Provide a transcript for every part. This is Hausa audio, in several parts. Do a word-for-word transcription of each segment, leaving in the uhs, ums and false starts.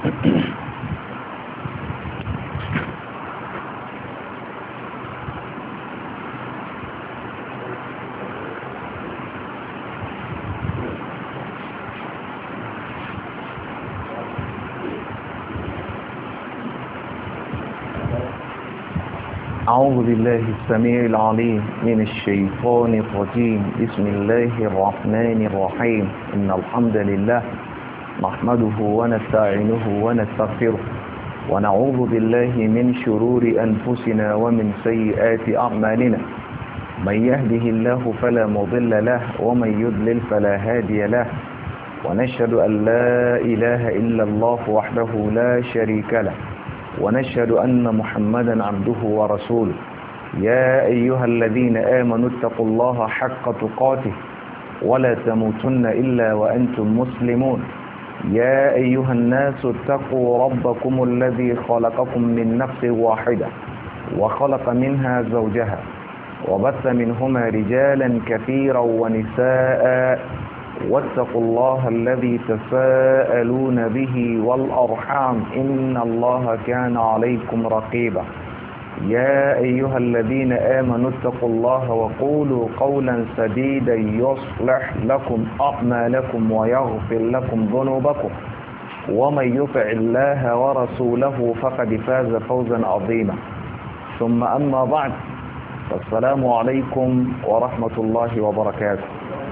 أعوذ بالله السميع العليم من الشيطان الرجيم. بسم الله الرحمن الرحيم. إن الحمد لله نحمده ونستعينه ونستغفره ونعوذ بالله من شرور أنفسنا ومن سيئات أعمالنا. من يهده الله فلا مضل له ومن يضلل فلا هادي له، ونشهد أن لا إله إلا الله وحده لا شريك له، ونشهد أن محمدا عبده ورسوله. يا أيها الذين آمنوا اتقوا الله حق تقاته ولا تموتن إلا وأنتم مسلمون. يا أيها الناس اتقوا ربكم الذي خلقكم من نفس واحدة وخلق منها زوجها وبث منهما رجالا كثيرا ونساء، واتقوا الله الذي تساءلون به والأرحام إن الله كان عليكم رقيبا. يا أيها الذين آمنوا اتقوا الله وقولوا قولا سديدا يصلح لكم أعمالكم ويغفر لكم ذنوبكم، ومن يطع الله ورسوله فقد فاز فوزا عظيما. ثم أما بعد، السلام عليكم ورحمة الله وبركاته.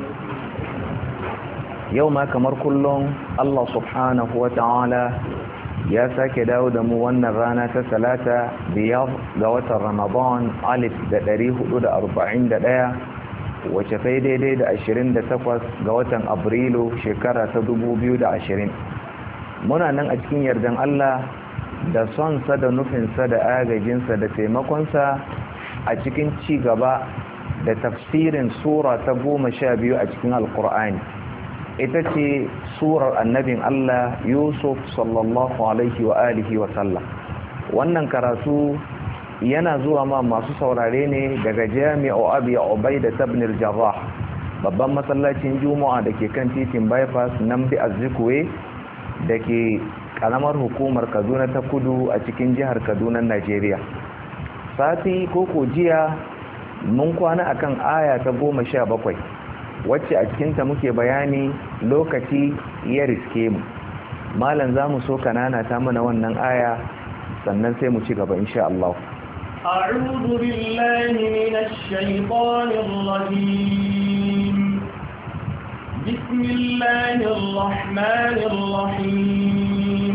yau ma kamar kullum Allah subhanahu wa ta'ala ya sake dawo da mu wannan rana ta talata biyar ga watan Ramadan alif da ɗari hudu da arba'in da ɗaya, wace sai daidai da ashirin da takwas ga watan Abrilu shekara ta dubu biyu da ashirin. Muna nan a cikin yardan Allah da sonsa da nufinsa da agajinsa da taimakonsa a cikin ci gaba da tafsirin sura ta goma sha biyu a cikin Alƙur'ani. Ita ce surar annabin Allah Yusuf sallallahu alaihi wa alihi wa sallam. Wannan karatu yana zuwa ma masu saurare ne daga Jami'u Abi Ubaida ibn al-Jarrah, babban masallacin Juma'a da ke kan titin bypass Namdi Azikiwe da ke karamar hukumar Kaduna ta Kudu a cikin jihar Kaduna, Najeriya. Sati koko jiya mun kwana akan aya ta goma sha bakwai, wacce a cikinta muke bayani lokaci ya riske mu. Malam za mu so kanana ta mana wannan aya sannan sai mu ci gaba insha Allah. أعوذ بالله من الشيطان الرجيم. بسم الله الرحمن الرحيم.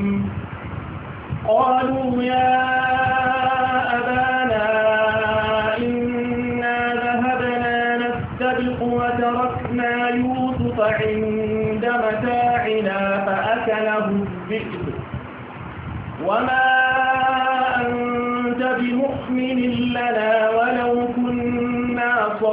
قالوا يا أبانا إنا ذهبنا نستبق وتركنا يوسف عند متاعنا فأكله الذئب وما أنت بمؤمن لنا ولو كنا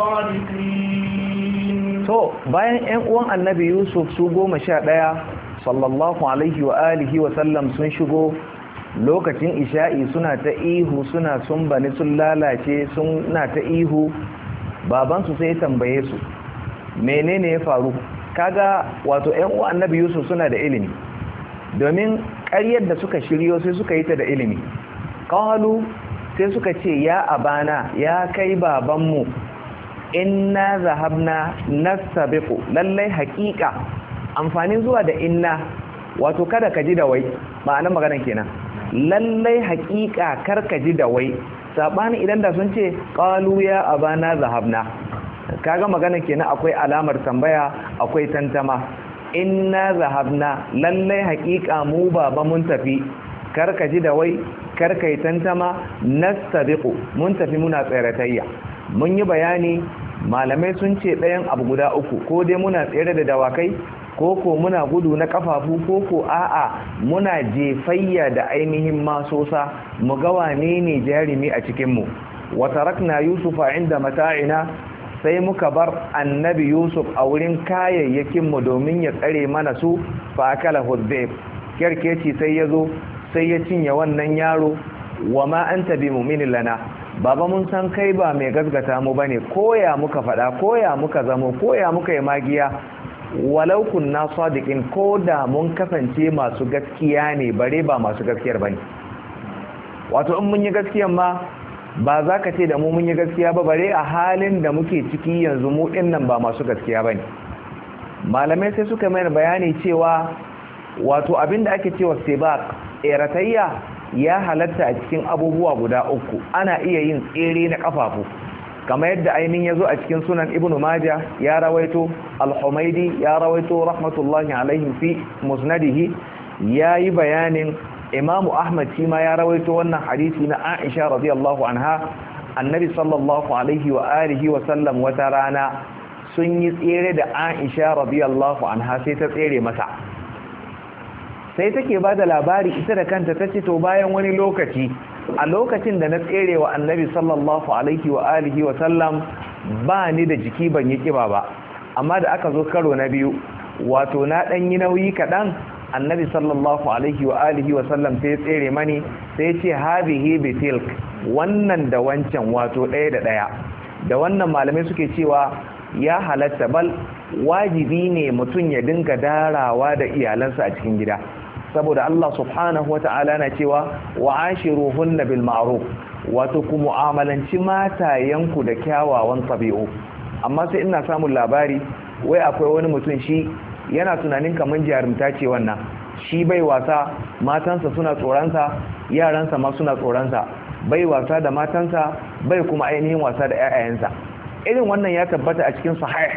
صادقين. to bayan ƴan uwan annabi Yusuf su goma sha ɗaya sallallahu alaihi wa alihi wa sallam sun shigo lokacin isha'i, suna ta ihu, suna sumbani, sun lalace, suna ta ihu. Babansu sai ya tambaye su menene ya faru. Kaga wato ƴan uwan annabi Yusuf suna da ilimi, domin ƙaryar da suka shiryo sai suka yi ta da ilimi. Qalu sai suka ce ya abana, ya kai babanmu, inna zahabna nastabiqu, lallai haƙiƙa. Amfanin zuwa da inna wato kada ka ji da wai, ma'anar maganar kenan. Lallai haƙiƙa kar ka ji da wai, sabani idan da sun ce qalu ya abana zahabna, kaga magana kenan akwai alamar tambaya, akwai tantama. Inna zahabna, lallai haƙiƙa mu baba mun tafi, karka ji da wai, karka yi tantama. Nastabiqu, mun tafi muna tseratayya. Mun yi bayani, malamai sun ce ɗayan abu guda uku, ko dai muna tsere da dawakai, ko ko muna gudu na kafafu, ko ko a'a muna jefayya da ainihin masosa, mu ga wane ne jarimi a cikin mu. Wa tarakna yusufa inda mata'ina, sai muka bar annabi Yusuf a wurin kayayyakin mu domin ya tsare mana su. Fa akala hudhib, kerkeci sai yazo sai ya cinye wannan yaro. Wa ma anta bi mu'minin lana, baba mun san kai ba mai gaskata mu bane, koya muka fada, koya muka zamo, koya muka yi magiya, walau kunna sadiqin ko da mun kasance masu gaskiya ne bare ba masu gaskiyar bane wato in mun yi gaskiyan ma ba za ka ce da mu mun yi gaskiya ba bare a halin da muke ciki yanzu mu din nan ba masu gaskiya bane malamai sai suka mai bayani cewa wato abinda ake cewa sibaq eratayya ya halatta a cikin abubuwa guda uku ana iya yin tsere na kafafu kamar yadda ainihin yazo a cikin sunan ibnu majah ya rawaito al-humaydi ya rawaito rahmatullahi alaihi fi musnadihi yayi bayanin imamu ahmad shi ma ya rawaito wannan hadisi na aisha radiyallahu anha annabi sallallahu alaihi wa alihi wa sallam wata rana sun yi tsere da aisha radiyallahu anha sai ta tsere mata sai take ba da labari ita da kanta ta ce to bayan wani lokaci a lokacin da na tsere wa annabi sallallahu alaihi wa alihi wa sallam ba ni da jiki ban yi kiba ba amma da aka zo karo na biyu wato na dan yi nauyi kadan annabi sallallahu alaihi wa alihi wa sallam sai tsere mani sai ce hadhihi bitilk wannan da wancan wato daya da daya da wannan malamai suke cewa ya halatta bal wajibi ne mutum ya dinga darawa da iyalansa a cikin gida saboda Allah subhanahu wata'ala na cewa wa ashiruhunna bil ma'ruf wato ku mu'amalanci matayenku da kyawawan tabi'u amma sai ina samun labari wai akwai wani mutum shi yana tunanin kaman jarumta ce wannan shi bai wasa matansa suna tsoransa yaransa ma suna tsoransa bai wasa da matansa bai kuma ainihin wasa da ƴaƴayensa irin wannan ya tabbata a cikin sahih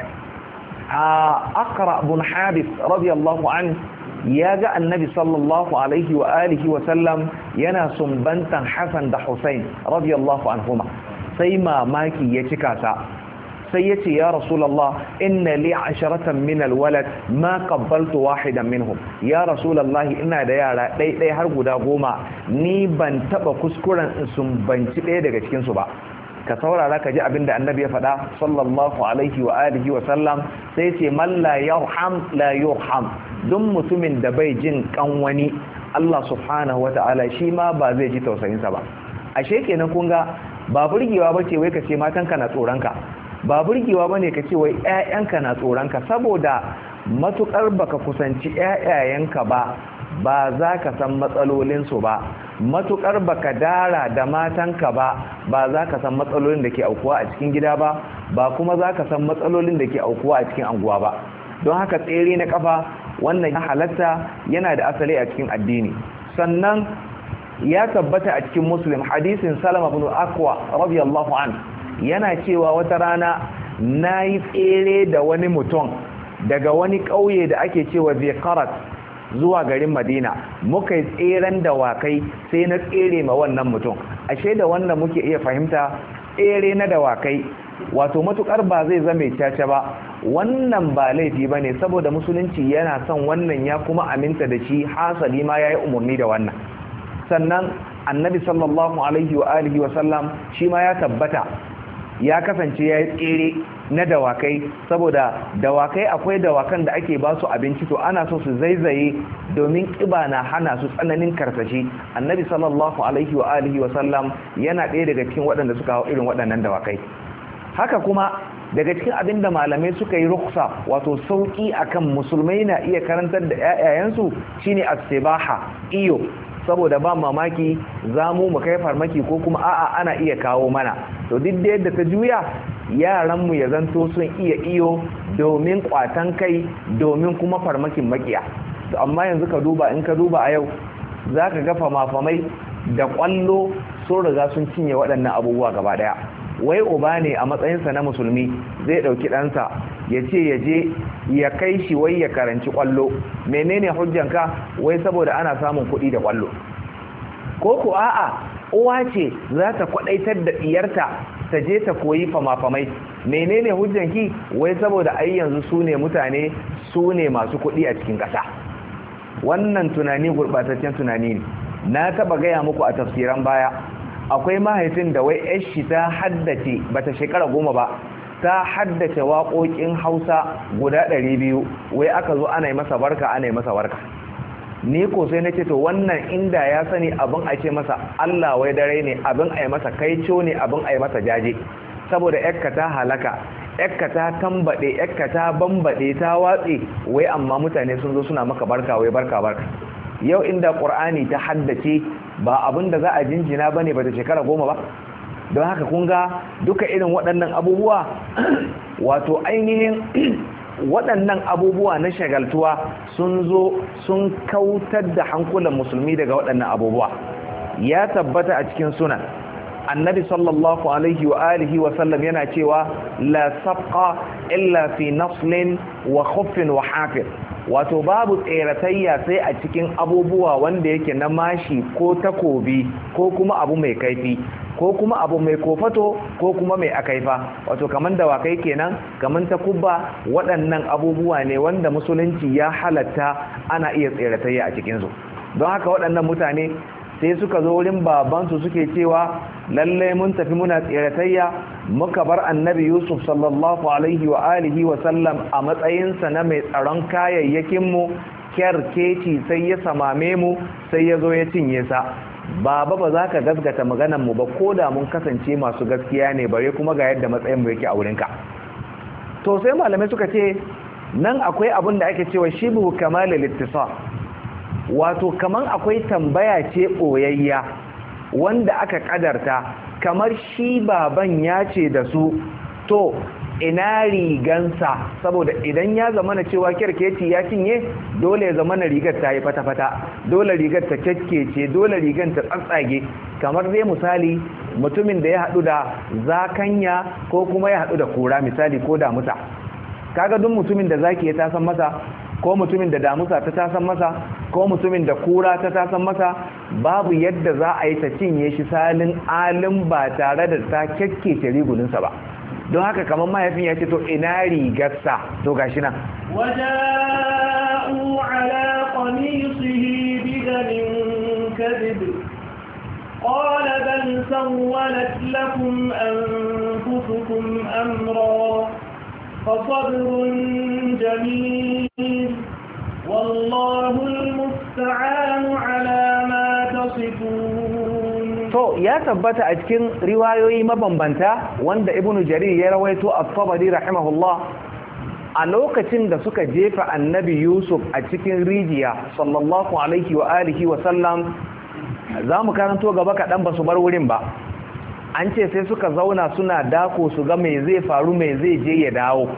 a Aqra ibn Habis radiyallahu anhu ya ga annabi sallallahu alaihi wa alihi wa sallam yana sumbantan Hassan da Hussein radiyallahu anhuma sai mamaki ya cika sa sai yace ya rasulullah inna li asharatan min alwalad ma qabbaltu wahidan minhum ya rasulullah ina da yara dai dai har guda goma ni ban taba kuskuren in sumbanci ɗaya daga cikin su ba ka saurara ka ji abinda annabi ya faɗa sallallahu alaihi wa alihi wa sallam sai ce man la yarham la yurham duk mutumin da bai jin kan wani Allah subhanahu wa ta'ala shi ma ba zai ji tausayin sa ba ashe kenan kun ga ba burgewa bace wai ka ce matanka na tsoranka ba burgewa bane ka ce wai ƴaƴanka na tsoranka saboda matukar baka kusanci ƴaƴayenka ba ba za ka san matsalolinsu ba matukar baka dara da matanka ba ba za ka san matsalolin da ke aukuwa a cikin gida ba ba kuma za ka san matsalolin da ke aukuwa a cikin anguwa ba don haka tsere na kafa wannan ya halatta yana da asali a cikin addini sannan ya tabbata a cikin muslim hadisin salama ibn akwa radiyallahu an yana cewa wata rana nayi tsere da wani mutum daga wani ƙauye da ake cewa Ziqarat zuwa garin Madina muka yi tseren dawakai sai na tsere ma wannan mutum ashe da wannan muke iya fahimta tsere na dawakai wato matukar ba zai zame caca ba wannan ba laifi bane saboda musulunci yana son wannan ya kuma aminta da shi hasali ma yayi umurni da wannan sannan annabi sallallahu alaihi wa alihi wa sallam shi ma ya tabbata ya kasance yayi tsere na dawakai saboda dawakai akwai dawakan da ake ba su abinci to ana so su zaizaye domin kiba na hana su tsananin karsashi annabi sallallahu alaihi wa alihi wa sallam yana ɗaya daga cikin waɗanda suka hau irin waɗannan dawakai haka kuma daga cikin abin da malamai suka yi ruksa wato sauki akan musulmai na iya karantar da ƴaƴayensu shine as-sibaha iyo saboda ba mamaki zamu mu kai farmaki ko kuma a'a ana iya kawo mana to duk da yadda ta juya yaranmu ya zanto sun iya iyo domin kwatan kai domin kuma farmakin makiya to amma yanzu ka duba in ka duba a yau zaka ga famafamai da kwallo sun riga sun cinye waɗannan abubuwa gaba daya wai uba ne a matsayinsa na musulmi zai ɗauki ɗansa ya ce ya je ya kai shi wai ya karanci kwallo menene hujjanka wai saboda ana samun kuɗi da kwallo ko ku a'a uwa ce za ta kwaɗaitar da ɗiyarta ta je ta koyi famafamai menene hujjanki wai saboda ai yanzu su ne mutane su ne masu kuɗi a cikin ƙasa wannan tunani gurɓataccen tunani ne na taɓa gaya muku a tafsiran baya akwai mahaifin da wai yar shi ta haddace bata shekara goma ba ta haddace waƙoƙin Hausa guda ɗari biyu wai aka zo ana yi masa barka ana yi masa barka ni ko sai nace to wannan inda ya sani abin a ce masa Allah wai dare ne abin a yi masa kaico ne abin a yi masa jaje saboda yarka ta halaka yakka ta tambade yakka ta bambade ta watse wai amma mutane sun zo suna maka barka wai barka barka. Yau inda Qur'ani ta haddace ba abinda za a jinjina bane ba ta shekara goma ba. Don haka kun ga duka irin waɗannan abubuwa wato ainihin waɗannan abubuwa na shagaltuwa sun zo sun kautar da hankulan musulmi daga waɗannan abubuwa. Ya tabbata a cikin sunan annabi sallallahu alaihi wa alihi wa sallam yana cewa la sabqa illa fi naslin wa khuffin wa hafir, wato babu tseratayya sai a cikin abubuwa wanda yake na mashi ko takobi ko kuma abu mai kaifi ko kuma abu mai kofato ko kuma mai akaifa, wato kaman dawakai kenan kaman takubba. Waɗannan abubuwa ne wanda musulunci ya halatta ana iya tseratayya a cikin su. Don haka waɗannan mutane sai suka zo wurin babansu suke cewa lallai mun tafi muna tseratayya muka bar annabi Yusuf sallallahu alaihi wa alihi wa sallam a matsayinsa na mai tsaron kayayyakinmu, kyarkeci sai ya samame mu sai ya zo ya cinye sa. Baba ba za ka gaskata maganarmu ba ko da mun kasance masu gaskiya ne, bare kuma ga yadda matsayinmu yake a wurinka. To sai malamai suka ce nan akwai abin da ake cewa shibu kamalil ittisal, wato kaman akwai tambaya ce ɓoyayya wanda aka kadarta, kamar shi baban ya ce da su to ina rigansa, saboda idan ya zama na cewa kirkeci ya cinye dole ya zama na rigar ta yi fata-fata, dole rigar ta kyakkece, dole rigar ta tsatsage. Kamar dai misali mutumin da ya haɗu da zakanya ko kuma ya haɗu da kura misali ko damusa, kaga duk mutumin da zaki ya tasan masa ko mutumin da damusa ta tasan masa ko mutumin da kura ta tasan masa, babu yadda za a yi ta cinye shi salin alin ba tare da ta kyakkece riguninsa ba. Don haka kamar mahaifin ya ce to ina rigarsa, to gashi nan waja'u ala qamisihi bidamin kadhib qala bal sawwalat lakum anfusukum amra fasabrun jamil wallahu almusta'anu ala ma tasifun. To ya tabbata a cikin riwayoyi mabambanta wanda Ibn Jarir ya rawaito at-Tabari rahimahullah, a lokacin da suka jefa annabi Yusuf a cikin rijiya sallallahu alaihi wa alihi wa sallam, za mu karanto gaba kaɗan ba su bar wurin ba. An ce sai suka zauna suna dako su ga mai zai faru mai zai je ya dawo,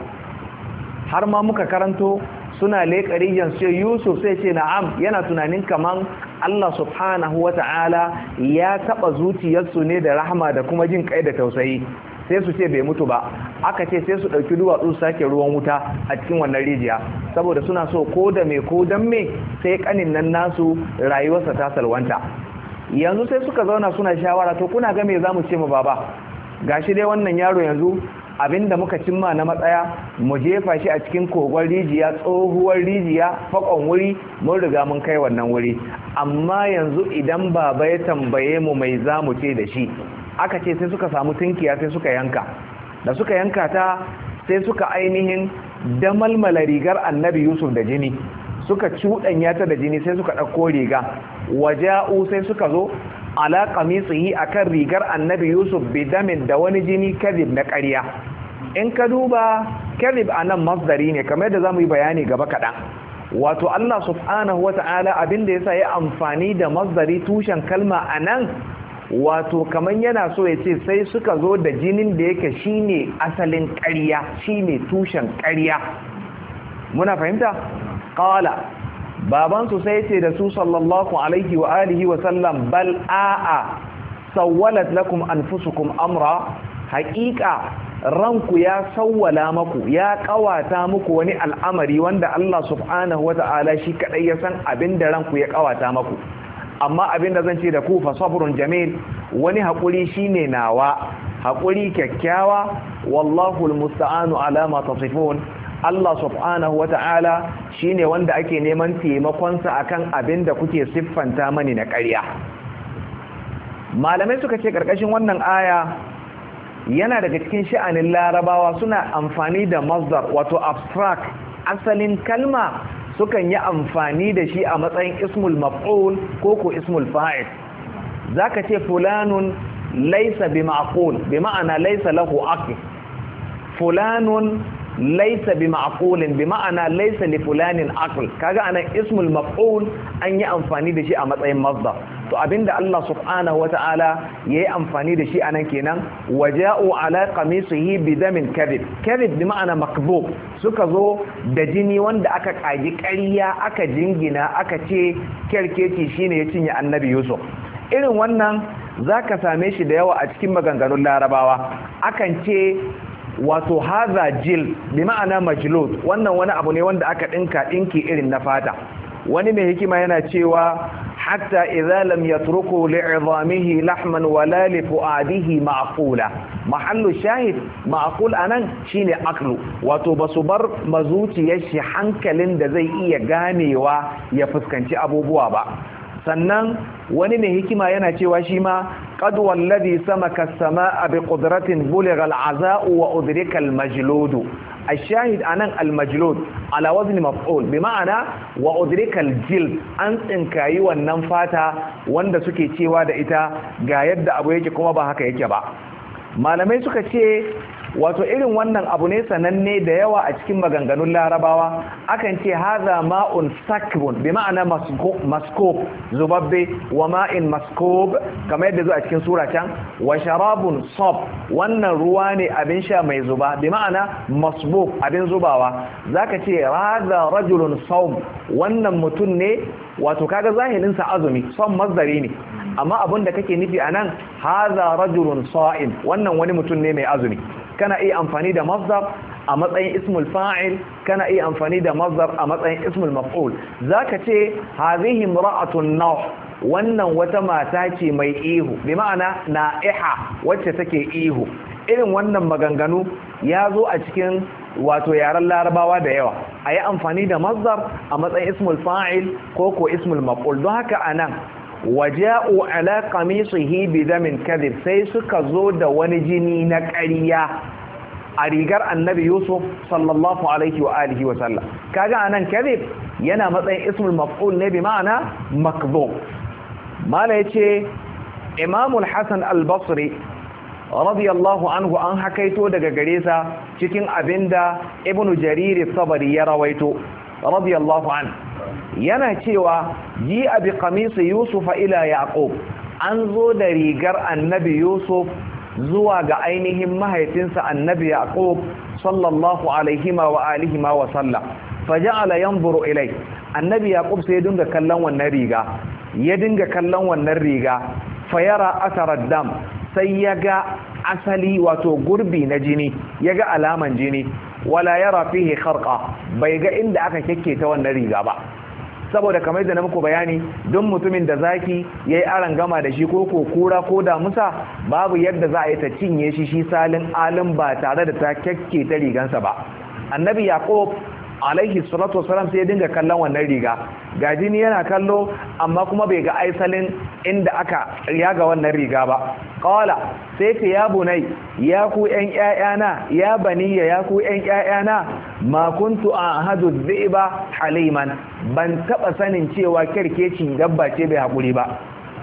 har ma muka karanto suna leƙa rijiyar sai Yusuf sai ce na'am, yana tunanin kaman Allah subhanahu wa ta'ala ya taɓa zuciyarsu ne da rahama da kuma jin kai da tausayi, sai su ce bai mutu ba. Aka ce sai su ɗauki duwatsu sake ruwan wuta a cikin wannan rijiya, saboda suna so ko da me ko dan me sai kanin nan nasu rayuwarsa ta salwanta. Yanzu sai suka zauna suna shawara, to kuna ga me za mu ce mu baba, gashi dai wannan yaro yanzu abinda muka cimma na matsaya mu jefa shi a cikin kogon rijiya, tsohuwar rijiya, fakon wuri, mun riga mun kai wannan wuri. Amma yanzu idan baba ya tambaye mu mai zamu ce da shi, aka ce sai suka samu tunkiya sai suka yanka, da suka yanka ta sai suka ainihin damalmala rigar annabi Yusuf da jini, suka cuɗanya ta da jini, sai suka ɗauko riga, waja'u sai suka zo ala qamisihi akan rigar annabi Yusuf bidamin da wani jini kadhib na ƙarya. In ka duba kadhib anan masdari ne kamar yadda zamu yi bayani gaba kaɗan. Wato Allah subhanahu wata'ala abinda yasa ya amfani da masdari tushen kalma anan, wato kamar yana so ya ce sai suka zo da jinin da yake shine asalin ƙarya, shine tushen ƙarya. Muna fahimta? Qala babansu sai ce da su sallallahu alaihi wa alihi wa sallam bal a'a sawwalat lakum anfusukum amra, haqiqa ranku ya sawwala maku, ya kawata muku wani al'amari wanda Allah subhanahu wata'ala shi kadai ya san abinda ranku ya kawata maku. Amma abinda zan ce da ku fa sabrun jamil, wani hakuri shine nawa, hakuri kyakkyawa, wallahu almusta'anu ala ma tasifun. Allah subhanahu wa ta'ala shi ne wanda ake neman taimakonsa a kan abin da kuke siffanta mani na ƙarya. Malamai suka ce ƙarƙashin wannan aya yana daga cikin sha'anin larabawa suna amfani da masdar, wato abstract, asalin kalma sukan yi amfani da shi a matsayin ismul maf'ul ko ko ismul fa'il. Zaka ce fulanun laysa bi ma'qul, bi ma'ana laysa lahu aql. fulanun laysa bi ma'qulin bi ma'ana laysa li fulanin aql kaga anan ismul maf'ul an yi amfani da shi a matsayin masdar to abinda Allah subhanahu wata'ala yayi amfani da shi anan kenan waja'u ala qamisihi bidamin kadhib kadhib bi ma'ana makdhub suka zo da jini wanda aka kaji ƙarya aka jingina aka ce kerkeci shine ya cinye annabi Yusuf irin wannan zaka same shi da yawa a cikin maganganun Larabawa akan ce wato haza jil bi ma'ana majlud wannan wani abu ne wanda aka dinka dinki irin na fata wani mai hikima yana cewa hatta idza lam yatruku li'idhamihi lahman wala li fuadihi ma'qula mahallu shahid ma'qul anan shine aqlu wato basu bar mazuciyar shi hankalin da zai iya ganewa ya fuskanci abubuwa ba sannan wani mai hikima yana cewa shi ma qad wallazi samaka as-samaa bi qudratin buligha al-'azaa'u wa udrika al-majlud الشاهد anan al-majlud ala wazn maf'ul bima'ana wa udrika al-jild an tsinkayi wannan fata wanda suke cewa da ita ga yadda abu yake kuma ba haka yake ba malamai suka ce wato irin wannan abu ne sananne da yawa a cikin maganganun Larabawa akan ce haza ma'un sakbun bi ma'ana maskub zubabbe wa ma'in maskub kamar yadda zo a cikin sura can wa sharabun sab wannan ruwa ne abin sha mai zuba bi ma'ana masbub abin zubawa zaka ce haza rajulun sawm wannan mutum ne wato kaga zahirin sa azumi son mazdari ne amma abin da kake nufi anan haza rajulun sa'im wannan wani mutum ne mai azumi kana iya amfani da masdar a matsayin ismul fa'il kana iya amfani da masdar a matsayin ismul maf'ul zaka ce hadhihi imra'atun naw wannan wata mata ce mai ihu bi ma'ana na'iha wacce take ihu irin wannan maganganu ya zo a cikin wato yaren Larabawa da yawa ayi amfani da masdar a matsayin ismul fa'il ko ko ismul maf'ul don haka anan waja'u ala qamisihi bidamin kadhib sai suka zo da wani jini na ƙarya a rigar annabi Yusuf sallallahu alaihi wa alihi wa sallam kaga anan kadhib yana matsayin ismul maf'ul ne bi ma'ana makdhub mala yace Imam al-Hasan al-Basri radiyallahu anhu an hakaito daga gare sa cikin abinda Ibn Jarir al-Tabari ya rawaito radiyallahu anhu yana cewa ji abi qamisi Yusuf ila Yaqub an zo da rigar annabi Yusuf zuwa ga ainihin mahaifinsa annabi Yaqub sallallahu alaihi wa alihi wa sallam faja'ala yanzuru ilai annabi Yaqub sai ya dinga kallon wannan riga ya dinga kallon wannan riga fayara asarar dam sai ya ga asali wato gurbi na jini ya ga alaman jini wala yara fihi kharqa bai ga inda aka kekketa wannan riga ba saboda kamar da na muku bayani don mutumin da zaki yayi aran gama da shi ko ko kura ko da musa babu yadda za a yi ta cinye shi shi salin alim ba tare da ta kekketa rigansa ba annabi yaqub alaihi salatu wasalam sai ya dinga kallon wannan riga ga jini yana kallo amma kuma bai ga aisalin inda aka yaga wannan riga ba qala sai ta ya bunai ya ku ƴan ƴaƴana ya baniya ya ku ƴan ƴaƴana ma kuntu ahadu dhiba haliman ban taba sanin cewa kerkeci dabba ce bai hakuri ba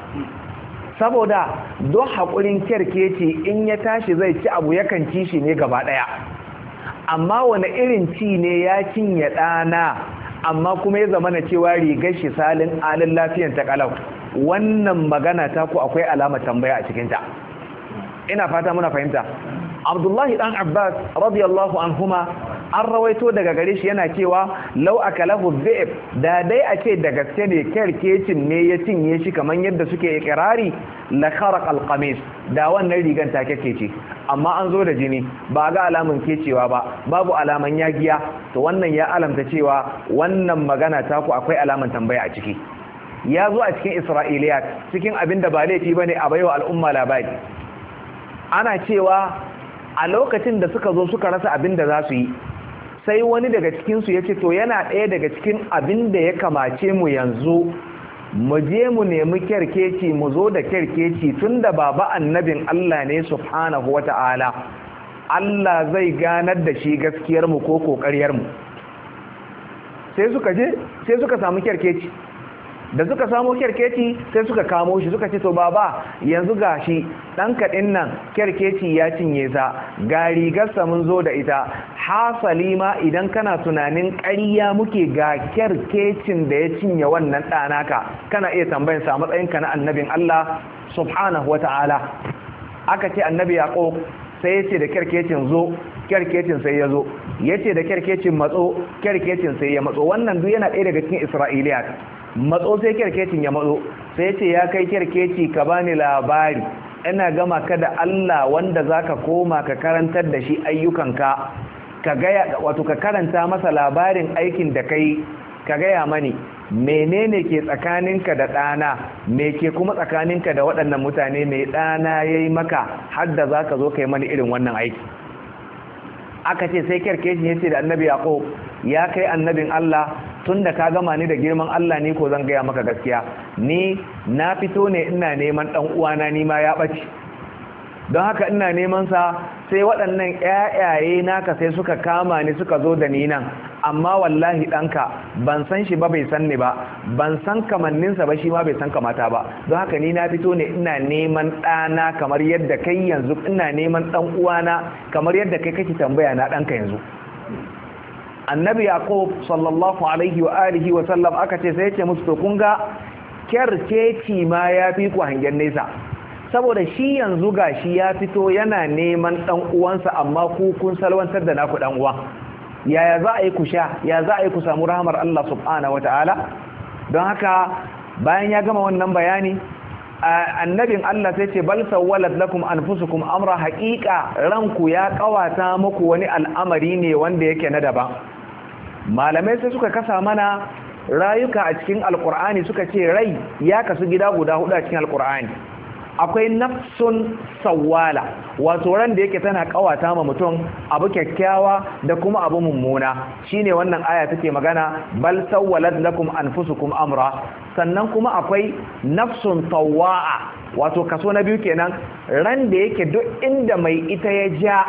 saboda don hakurin kerkeci in ya tashi zai ci abu yakan ci shi ne gaba daya amma wani irin ci ne ya cinye ɗana amma kuma ya zama na cewa rigar shi salin alin lafiyan ta kalau wannan magana ta ku akwai alamar tambaya a cikinta ina fata muna fahimta abdullahi dan abbas radiyallahu anhuma an rawaito daga gare shi yana cewa law akalahu dhi'b da dai a ce da gaske ne kerkecin ne ya cinye shi kamar yadda suke ikrari la kharaq alqamis da wannan rigan ta kekece amma an zo da jini ba ga alamun kecewa ba babu alaman yagiya to wannan ya alamta cewa wannan magana ta ku akwai alaman tambaya a ciki ya zo a cikin isra'iliyat cikin abinda ba laifi bane a baiwa al'umma labari ana cewa a lokacin da suka zo suka rasa abin da za su yi sai wani daga cikinsu ya ce to yana ɗaya daga cikin abin da ya kamace mu yanzu mu je mu nemi kyarkeci mu zo da kyarkeci tun da baba annabin Allah ne subhanahu wa ta'ala Allah zai ganar da shi gaskiyarmu ko ƙoƙaryarmu sai suka je sai suka samu kyarkeci da suka samo kerkeci sai suka kamo shi suka ce to baba yanzu gashi dan kadin nan kerkeci ya cinye sa ga rigarsa mun zo da ita hasali ma idan kana tunanin ƙarya muke ga kerkecin da ya cinye wannan ɗanaka kana iya tambayin sa matsayinka na annabin Allah subhanahu wata'ala aka ce annabi yaqub sai ya ce da kerkecin zo kerkecin sai ya zo ya ce da kerkecin matso kerkecin sai ya matso wannan duk yana ɗaya daga cikin isra'iliyat matso sai kerkecin ya matso sai ce ya kai kerkeci ka bani labari ina gama ka da Allah wanda zaka koma ka karantar da shi ayyukanka ka gaya wato ka karanta masa labarin aikin da kai ka gaya mani menene ke tsakaninka da ɗana me ke kuma tsakaninka da waɗannan mutane mai ɗana yayi maka har da zaka zo kai mani irin wannan aiki aka ce sai kerkecin ya ce da annabi yaqub ya kai annabin Allah tun da ka gama ni da girman Allah ni ko zan gaya maka gaskiya ni na fito ne ina neman dan uwana ni ma ya bace don haka ina neman sa sai waɗannan ƴaƴaye naka sai suka kama ni suka zo da ni nan amma wallahi danka ban san shi ba bai san ni ba ban san kamannin sa ba shi ma bai san kamata ba don haka ni na fito ne ina neman ɗana kamar yadda kai yanzu ina neman dan uwana kamar yadda kai kake tambaya na danka yanzu annabi yaqub sallallahu alaihi wa alihi wa sallam aka ce sai ya ce musu to kun ga kerkeci ma ya fi ku hangen nesa saboda shi yanzu gashi ya fito yana neman dan uwansa amma ku kun salwantar da naku dan uwa yaya za a yi ku sha ya za a yi ku samu rahmar Allah subhanahu wataala don haka bayan ya gama wannan bayani annabin Allah sai ce bal sawwalat lakum anfusukum amra haqiqa ranku ya kawata muku wani al'amari ne wanda yake na daban malamai sai suka kasa mana rayuka a cikin alkur'ani suka ce rai ya kasu gida guda hudu a cikin alkur'ani akwai nafsun sawwala wato ran da yake tana kawata ma mutum abu kyakkyawa da kuma abu mummuna shine wannan aya take magana bal sawwalat lakum anfusukum amra sannan kuma akwai nafsun tawwa'a wato kaso na biyu kenan ran da yake duk inda mai ita ya ja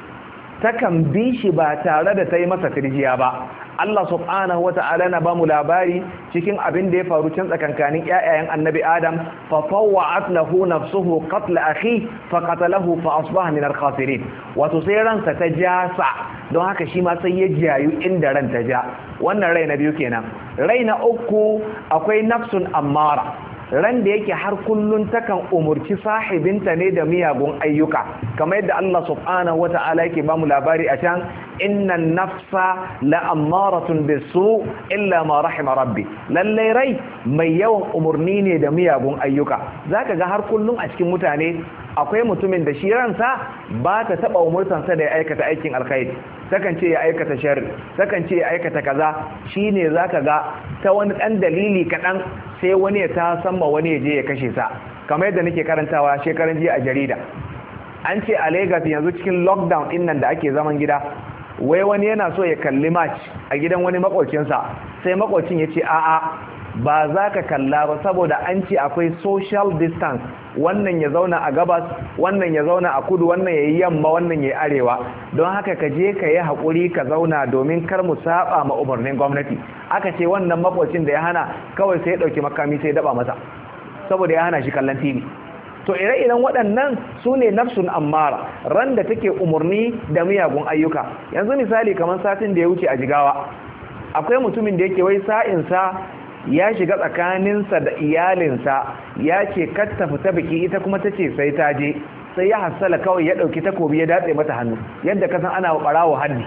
takan bi shi ba tare da ta yi masa firjiya ba Allah subhanahu wata'ala na bamu labari cikin abin da ya faru can tsakankanin ƴaƴayen Annabi Adam fa fawwa'at lahu nafsuhu qatl akhi fa qatalahu fa asbaha min al-khasirin wato sai ransa ta jasa don haka shi ma sai ya jayu inda ran ta ja wannan rai na biyu kenan rai na uku akwai nafsun ammara ran da yake har kullun takan umurci sahibinta ne da miyagun ayyuka kamar yadda Allah subhanahu wata'ala yake ba mu labari a can innan nafsa la'ammaratun bisu illa ma rahima rabbi lallai rai mai yawan umurni ne da miyagun ayyuka zaka ga har kullun a cikin mutane akwai mutumin da shi ransa ba ta taba umurtansa da ya aikata aikin alkhairi takan ce ya aikata sharri takan ce ya aikata kaza shine zaka ga ta wani dan dalili kadan sai wani ya ta samma wani ya je ya kashe sa kamar yadda nake karantawa shekaran jiya a jarida an ce a Lagos yanzu cikin lockdown din nan da ake zaman gida wai wani yana so ya kalli match a gidan wani makocinsa sai makocin ya ce a'a ba za ka kalla ba saboda an ce akwai social distance wannan ya zauna a gabas wannan ya zauna a kudu wannan ya yi yamma wannan ya yi arewa don haka ka je ka yi haƙuri ka zauna domin kar mu saba ma umarnin gwamnati aka ce wannan makocin da ya hana kawai sai ya ɗauki makami sai ya daba masa saboda ya hana shi kallon tv to ire-iren waɗannan su ne nafsun ammara ran da take umarni da miyagun ayyuka yanzu misali kamar satin da ya wuce a jigawa akwai mutumin da yake wai sa'insa ya shiga tsakaninsa da iyalinsa ya ce kar ta fita biki ita kuma ta ce sai ta je sai ya hassala kawai ya ɗauki takobi ya datse mata hannu yadda kasan ana ɓarawo hannu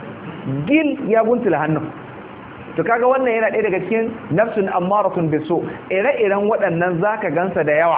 gil ya guntula hannun to kaga wannan yana ɗaya daga cikin nafsun ammaratun biso ire-iren waɗannan zaka gansa da yawa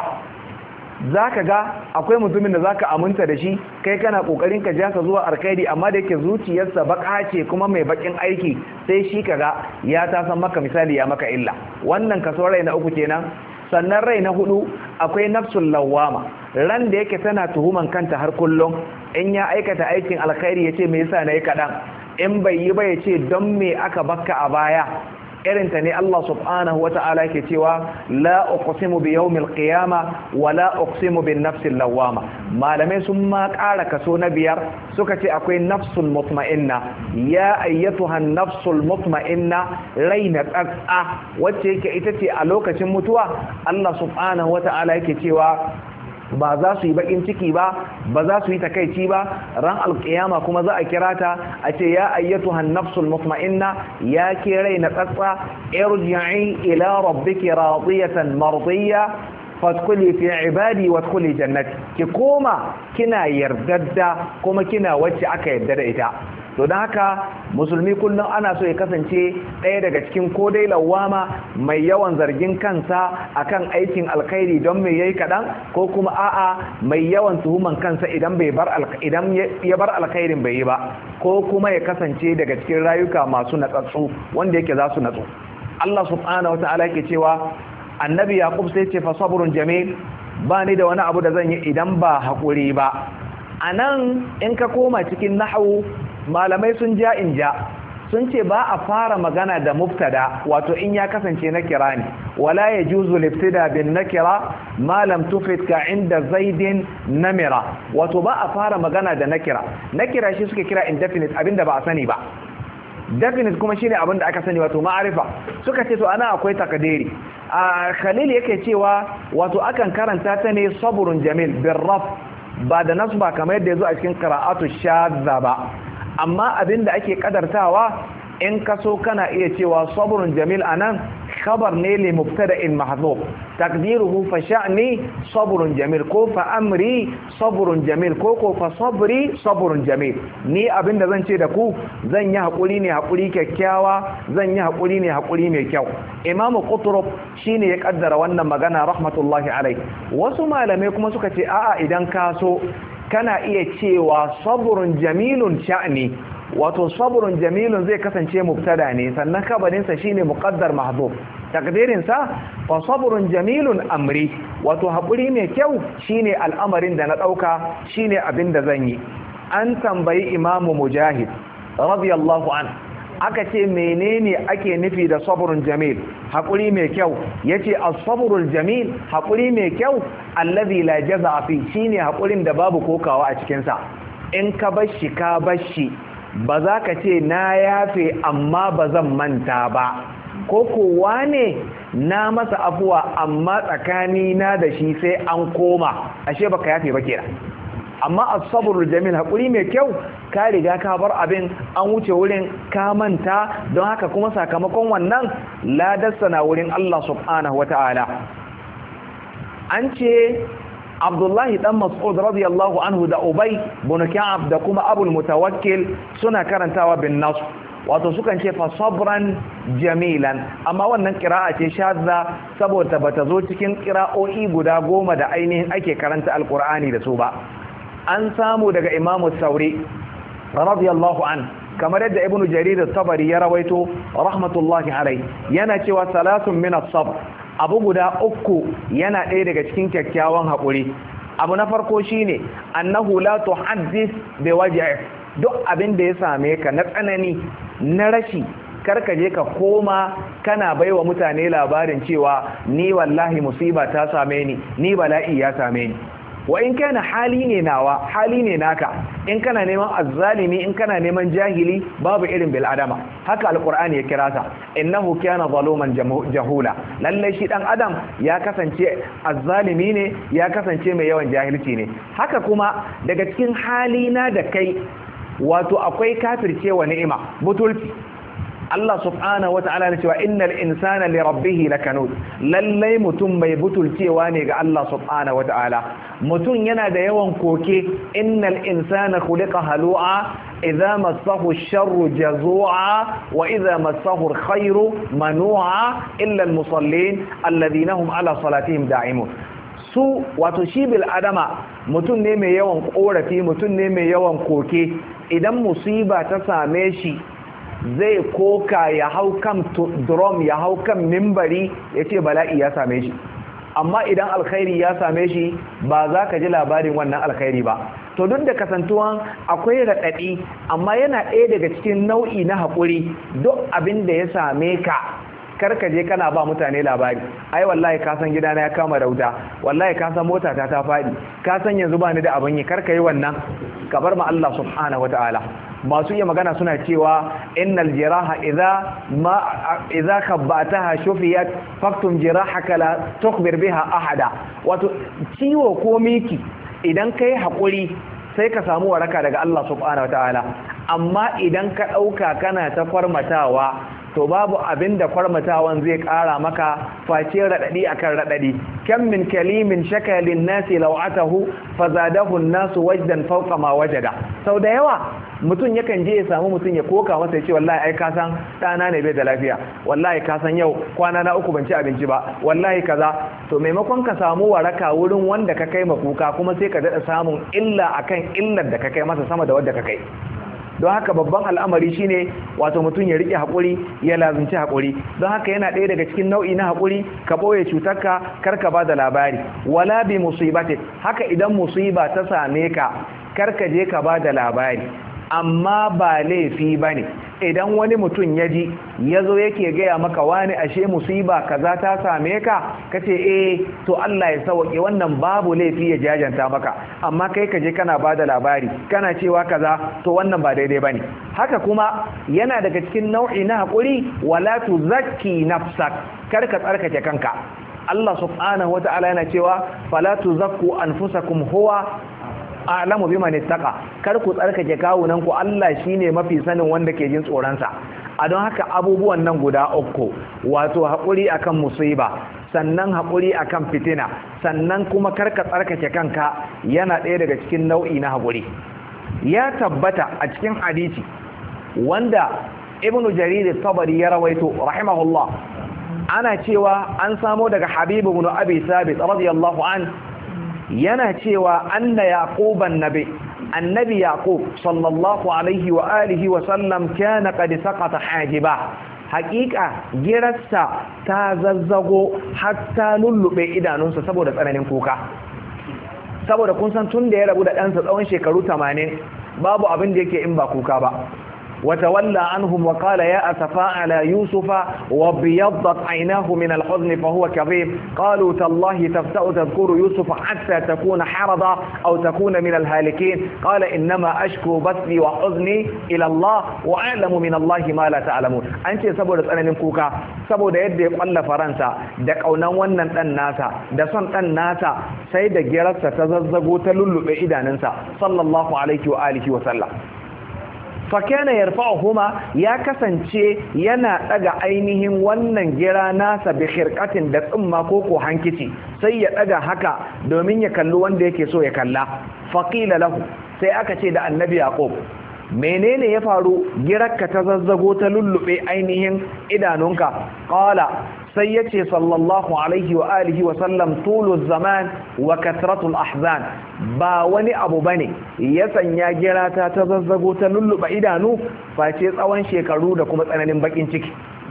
zaka ga akwai mutumin da zaka aminta da shi kai kana kokarin ka jasa zuwa alkhairi amma da yake zuciyarsa baka ce kuma mai bakin aiki sai shi kaga ya ta san maka misali ya maka illa wannan kaso rai na uku kenan sannan rai na hudu akwai nafsul lawama ran da yake tana tuhuman kanta har kullum in ya aikata aikin alkhairi yace me yasa nayi kadan in bai yi ba yace don me aka bakka a baya irin ta ne Allah subhanahu wata'ala yake cewa la uqsimu bi yawmil qiyama wa la uqsimu bin nafsil lawama. Malamai sun ma ƙara kaso na biyar suka ce akwai nafsul mutma'inna, ya ayyatuha nafsul mutma'inna, raina tsatsa wacce yake ita ce a lokacin mutuwa Allah subhanahu wata'ala yake cewa ba za su yi bakin ciki ba, ba za su yi takaici ba, ran alkiyama kuma za a kira ta a ce ya ayyatuha nafsul mutma'inna, ya ke raina tsatsa, irji'i ila rabbiki radiyatan mardiyya fadkhuli fi ibadi wadkhuli jannati, ki koma kina yardadda kuma kina wacce aka yarda da ita. To don haka musulmi kullum ana so ya kasance ɗaya daga cikin ko dai lawama mai yawan zargin kansa akan aikin alkhairi don mai yayi kaɗan, ko kuma a'a mai yawan tuhuman kansa idan bai bar idan ya bar alkhairin bai yi ba, ko kuma ya kasance daga cikin rayuka masu natsatsu wanda yake za su natsu. Allah subhanahu wata'ala yake cewa annabi Yaqub sai ce fa sabrun jamil, ba ni da wani abu da zan yi idan ba haƙuri ba. Anan in ka koma cikin nahwu malamai sun ja in ja sun ce ba a fara magana da mubtada wato in ya kasance na kira ne, wala yajuzu libtida bin nakira ma lam tufid ka inda zaidin namira, wato ba a fara magana da nakira. Nakira shi suke kira indefinite, abinda ba a sani ba. Definite kuma shine abinda aka sani, wato ma'arifa. Suka ce to ana akwai takdiri. a Khalil yake cewa wato akan karanta ta ne sabrun jamil birraf, ba da nasba kamar yadda yazo a cikin qira'atu shadza ba. Amma abinda ake kadartawa in kaso kana iya cewa sabrun jamil anan khabar ne li mubtada'in mahdhuf, taqdiruhu fa sha'ni sabrun jamil ko fa amri sabrun jamil ko ko fa sabri sabrun jamil. Ni abinda zan ce da ku, zan yi hakuri ne hakuri kyakkyawa, zan yi hakuri ne hakuri mai kyau. Imam Qutrub shine ya kaddara wannan magana rahmatullahi alaihi. Wasu malamai kuma suka ce a'a, idan ka so kana iya cewa sabrun jamilun sha'ni, wato sabrun jamilun zai kasance mubtada ne, sannan kabarinsa shine muqaddar mahdhuf, takdirinsa fa sabrun jamilun amri, wato haƙuri mai kyau shine al'amarin da na ɗauka, shine abin da zan yi. An tambayi imamu mujahid radiyallahu an, aka ce menene ake nufi da sabrun jamil, haƙuri mai kyau? Yace as-sabrul jamil, haƙuri mai kyau allazi la jaza'a fi, shine haƙurin da babu kokawa a cikin sa. In ka bashi ka bashi, ba za ka ce na yafe amma ba zan manta ba, ko kowa ne na masa afuwa amma tsakani na da shi sai an koma, ashe baka yafe ba kenan. Amma as-sabrul jamil, hakuri mai kyau, ka riga ka bar abin, an wuce wurin, ka manta, don haka kuma sakamakon wannan ladarsa na wurin Allah subhanahu wata'ala. An ce Abdullahi dan Mas'ud radiyallahu anhu da Ubay bin Ka'ab da kuma Abul Mutawakkil suna karantawa bin nas, wato sukan ce fa sabran jamilan, amma wannan qira'a ce shadda saboda bata zo cikin qira'o'i guda goma da ainihin ake karanta alqur'ani da su ba. An samu daga Imam Sauri radiyallahu an, kamar yadda Ibn Jarir at-Tabari ya rawaito rahmatullahi alayhi, yana cewa salatun min as-sabr, abu guda uku yana ɗaya daga cikin kyakkyawan haƙuri. Abu na farko shine annahu la tuhaddith bi waj'i, duk abin da ya same ka na tsanani na rashi, karka je ka koma kana baiwa mutane labarin cewa ni wallahi musiba ta same ni, ni bala'i ya same ni. Wa in kana hali ne nawa, hali ne naka, in kana neman azzalimi, in kana neman jahili, babu irin bil adama. Haka alqur'ani ya kira ta, innahu kana zaluman jahula, lalle shi dan adam ya kasance azzalimi ne, ya kasance mai yawan jahilci ne. Haka kuma daga cikin halina da kai, wato akwai kafircewa ni'ima, butulci. Allah subhanahu wa ta'ala ya ce wa innal insana li rabbih lakanud, lallai mutum mai butulcewa ne ga Allah subhanahu wa ta'ala. Mutum yana da yawan koke, innal insana khuliqa halu'a idza massahu ash-sharru jazu'a wa idza massahu al-khayru manu'a illa al-musallin alladhina hum ala salatihim da'imun. Su wato shi bil adama mutum ne mai yawan korafi, mutum ne mai yawan koke. Idan musiba ta same shi zai koka, ya hau kan drum, ya hau kan mimbari, ya ce bala'i ya same shi. Amma idan alkhairi ya same shi ba za ka ji labarin wannan alkhairi ba. To duk da kasantuwan akwai raɗaɗi, amma yana ɗaya daga cikin nau'i na haƙuri. Duk abin da ya same ka karka je kana ba mutane labari ai wallahi ka san gidana ya kama da wuta, wallahi ka san mota ta ta fadi, ka san yanzu ba ni da abin yi. Karka yi wannan, ka bar ma Allah subhanahu wataala. masu iya magana suna cewa innal jiraha idza ma idza khabbataha shufiyat faktum jirahaka la tukhbir biha ahada. Wato ciwo ko miki idan kai hakuri sai ka samu waraka daga Allah subhanahu wataala, amma idan ka dauka kana ta farmatawa to babu abinda farmatawan zai kara maka face radadi akan radadi. Kam min kalimin shakalin nasi law'atahu fazadahu an-nasu wajdan fawqa ma wajada. Sau da yawa mutum yakan je ya samu mutum ya koka masa ya ce wallahi ai ka san dana ne bai da lafiya, wallahi ka san yau kwana na uku ban ci abinci ba, wallahi kaza. To maimakon ka samu waraka wurin wanda ka kai makuka, kuma sai ka dada samun illa akan illar da ka kai masa sama da wanda ka kai. Don haka babban al'amari shine wato mutum ya rike hakuri, ya lazunci hakuri. Don haka yana ɗaya daga cikin nau'i na hakuri, ka boye cutarka, karka ba da labari. Wala bi musibati, haka idan musiba ta same ka, karka je ka ba da labari. Amma ba laifi bane idan wani mutum ya ji ya zo yake gaya maka wani ashe musiba kaza ta same ka, kace eh to Allah ya sauke, wannan babu laifi ya jajanta maka. Amma kai ka je kana bada labari kana cewa kaza, to wannan ba daidai bane. Haka kuma yana daga cikin nau'i na hakuri, wala tuzakki nafsak, karka tsarkake kanka. Allah subhanahu wata'ala yana cewa fala tuzakku anfusakum huwa a'lamu biman ittaqa. Kar ku tsarkake kawunan ku, Allah shine mafi sanin wanda ke jin tsoron sa. A don haka abubuwan nan guda uku, wato hakuri akan musiba, sannan hakuri akan fitina, sannan kuma karka tsarkake kanka, yana ɗaya daga cikin nau'i na hakuri. Ya tabbata a cikin hadisi wanda Ibn Jarir at-Tabari ya rawaito rahimahullah, ana cewa an samo daga Habib ibn Abi Thabit radiyallahu an yana cewa anna yaquban nabi annabi yaqub sallallahu alaihi wa alihi wa sallam kana qad saqata hajiba. Hakika girarsa ta zazzago hatta lullube idanunsa saboda tsananin kuka. Saboda kun san tun da ya rabu da ɗansa tsawon shekaru tamanin babu abin da yake in ba kuka ba. وتولى عنهم وقال يا أسفا على يوسف وابيضت عيناه من الحزن فهو كظيم قالوا تالله تفتأ تذكر يوسف حتى تكون حرضا أو تكون من الهالكين قال إنما أشكو بثي وحزني إلى الله وأعلم من الله ما لا تعلمون. أنت سبب أنا نمكوكا سبب يدي قل فرنسا دك أو نوانا الناسا دسن الناسا سيد جرس تززقوا تلل بإيدا ننسا صلى الله عليه وآله وسلم. fakana yarfa'uhuma, ya kasance yana daga ainihin wannan gira nasa bi khirqatin da tsumma ko ko hankici, sai ya daga haka domin ya kalli wanda yake so ya kalla. Faqila lahu, sai aka ce da annabi yaqub, menene ya faru girarka ta zazzago ta lullube ainihin idanunka? Qala, sai yace sallallahu alaihi wa alihi wa sallam tulu zaman wa kasratul ahzan, ba wani abu bane ya sanya girata ta zazzago ta lulluba idanu face tsawon shekaru da kuma tsananin bakin ciki.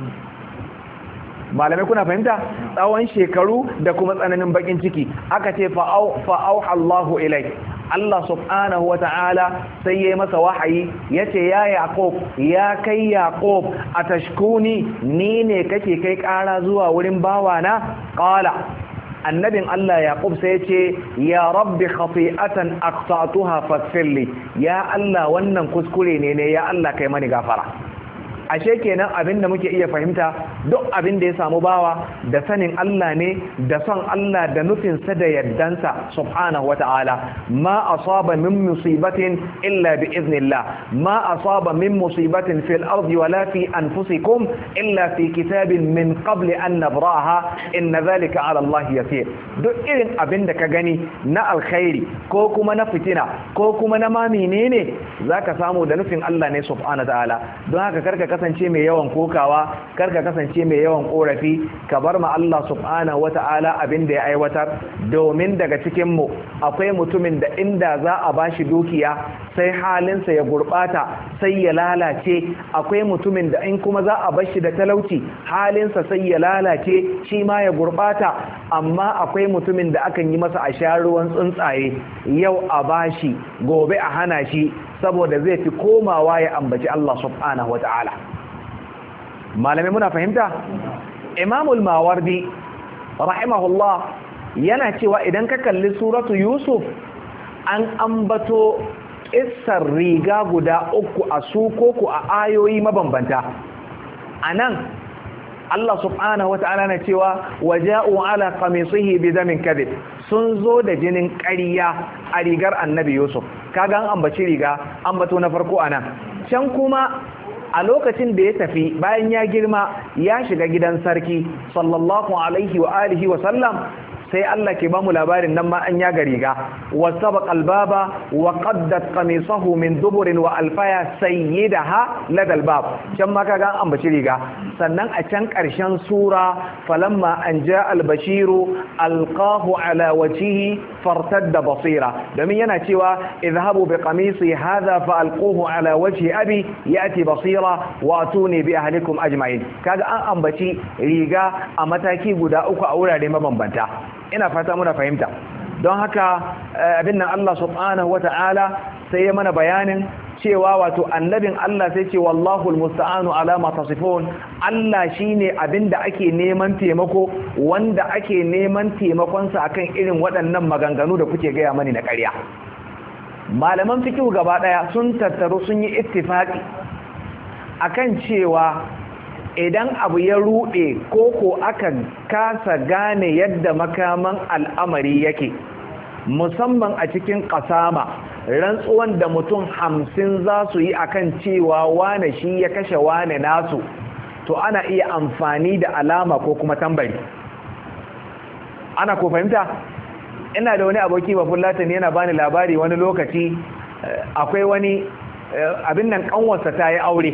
Malamai kuna fahimta? Tsawon shekaru da kuma tsananin bakin ciki. Aka ce fa'au Allahu ilai, Allah subhanahu wa ta'ala sai ya yi masa wahayi ya ce ya Yaqub, ya kai Yaqub, a tashkuni, ni ne kake kai ƙara zuwa wurin bawana? Ƙala, annabin Allah Yaqub sai ya ce ya rabbi khati'atan aqta'tuha faghfirli, ya Allah wannan kuskure ne ne, ya Allah kai mani gafara. Ashe kenan abinda muke iya fahimta, duk abinda ya samu bawa da sanin Allah ne, da son Allah, da nufinsa da yaddansa subhanahu wata'ala. Ma asaba min musibatin illa bi iznillah, ma asaba min musibatin fil ardi wala fi anfusikum illa fi kitabin min qabli an nabraha inna dhalika ala Allah yasir. Duk irin abinda ka gani na alkhairi ko kuma na fitina ko kuma na ma menene zaka samu da nufin Allah ne subhanahu wata'ala. Don haka karka kasance mai yawan kokawa, karka kasance mai yawan korafi, ka bar ma Allah subhanahu wata'ala abin da ya aiwatar. Domin daga cikin mu akwai mutumin da inda za a bashi dukiya sai halinsa ya gurbata, sai ya lalace. Akwai mutumin da in kuma za a bashi da talauci halinsa sai ya lalace, shi ma ya gurbata. Amma akwai mutumin da akan yi masa a sha ruwan tsuntsaye, yau a bashi gobe a hana shi, saboda zai fi komawa ya ambaci Allah subhanahu wata'ala. Malamai muna fahimta? Imamul Mawardi rahimahullah yana cewa idan ka kalli suratu Yusuf an ambato kissar riga guda uku a su koko a ayoyi mabambanta. Anan Allah subhanahu wata'ala na cewa waja'u ala qamisihi bidamin kadhib, sun zo da jinin ƙarya a rigar Annabi Yusuf. Kaga an ambaci riga, ambato na farko anan. Can kuma a lokacin da ya tafi bayan ya girma ya shiga gidan sarki sallallahu alaihi wa alihi wa sallam, sai Allah ke ba mu labarin nan ma an ya gariga wa sabaqa albaba wa qaddat qamisahu min duburin wa alfaya sayyidaha ladal bab. Can ma kaga an ambaci riga. Sannan a can ƙarshen sura falamma an jaa albashiru alqahu ala wajhihi fartadda basira, domin yana cewa idhabu bi qamisi hadha fa alquhu ala wajhi abi yati basira wa atuni bi ahlikum ajma'in. Kaga an ambaci riga a mataki guda uku a wurare mabambanta. Ina fata muna fahimta. Don haka abin nan Allah subhanahu wata'ala sai ya mana bayanin cewa wato annabin Allah sai ce wallahu almusta'anu ala ma tasifun. Allah shine abinda ake neman taimako, wanda ake neman taimakon sa akan irin waɗannan maganganu da kuke gaya mani na ƙarya. Malaman fiqh gaba daya sun tattaro sun yi ittifaqi akan cewa idan abu ya ruɗe koko aka kasa gane yadda makaman al'amari yake, musamman a cikin ƙasama, rantsuwan da mutum hamsin za su yi akan cewa wane shi ya kashe wane nasu, to ana iya amfani da alama ko kuma tambari. Ana ko fahimta? Ina da wani aboki bafulatani yana bani labari wani lokaci akwai wani abin nan ƙanwarsa ta yi aure.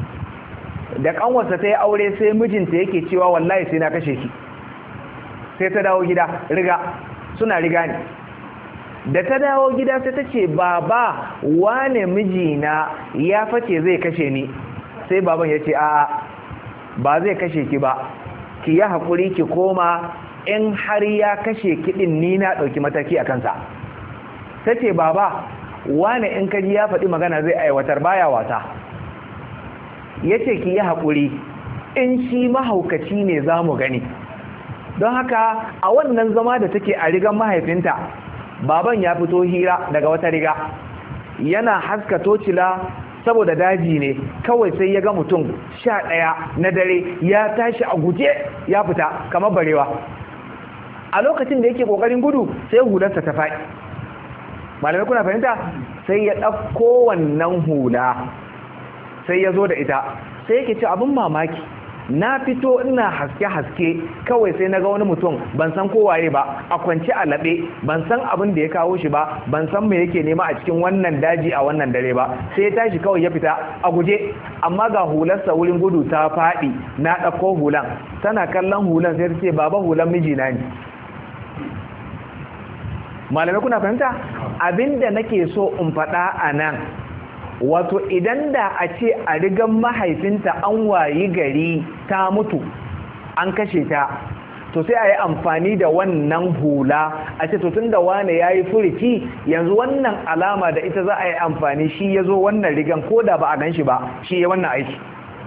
Da kanwarsa ta yi aure sai mijinta yake cewa wallahi sai na kashe ki. Sai ta dawo gida riga, suna riga ne. Da ta dawo gida sai ta ce baba wane mijina ya face zai kashe ni. Sai baban ya ce a'a ba zai kashe ki ba, ki yi haƙuri ki koma, in har ya kashe kiɗin ni na ɗauki mataki a kansa. Ta ce baba wane in kaji ya faɗi magana zai aiwatar baya wata. Ya ce ki yi haƙuri, in shi mahaukaci ne za mu gani. Don haka a wannan zama da take a rigan mahaifinta, baban ya fito hira daga wata riga, yana haska tocila saboda daji ne, kawai sai ya ga mutum sha ɗaya na dare ya tashi a guje ya fita kamar barewa. A lokacin da yake ƙoƙarin gudu sai hularsa ta faɗi. Malamai kuna fahimta? Sai ya ɗauko wannan hula sai ya zo da ita, sai yake ce abin mamaki, na fito ina haske-haske kawai sai na ga wani mutum ban san kowaye ba a kwance a laɓe, ban san abin da ya kawo shi ba, ban san me yake nema a cikin wannan daji a wannan dare ba. Sai ya tashi kawai ya fita a guje, amma ga hularsa wurin gudu ta faɗi. Na ɗauko hulan, tana kallon hulan sai ta ce baba hulan mijina ne. Malamai kuna fahimta? Abinda nake so in faɗa a nan, wato idan da a ce a rigan mahaifinta an wayi gari ta mutu an kashe ta, to sai a yi amfani da wannan hula a ce to tun da wane ya yi furici yanzu wannan alama da ita za a yi amfani, shi ya zo wannan rigan ko da ba a gan shi ba, shi ya wannan aiki.